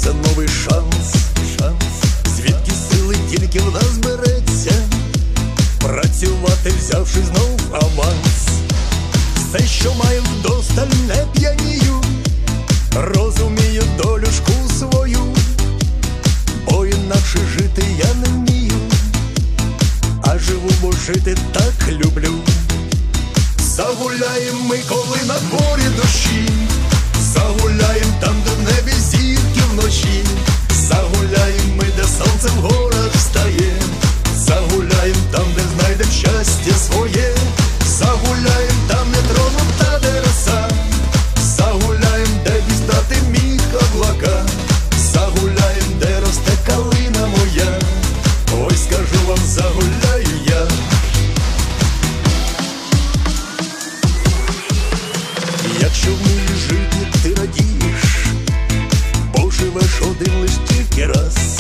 це новий шанс, звідки сили тільки в нас береться, працювати, взявши знов аванс. Все, що маю вдосталь, не п'янію, розумію долюшку свою, бо інакше жити я не вмію, а живу, бо жити так люблю. Загуляєм ми, коли на дворі дощі, загуляєм там, де в небі зірки вночі, загуляєм ми, де сонце в горах встає, загуляєм там, де знайдем щастя своє, загуляєм там, де тронута де роса, загуляєм, де дістати міг облака, загуляєм, де росте калина моя, ой, скажу вам, загуляю я. Якщо вмієш жити, ти радієш, бо живеш один лиш тільки раз.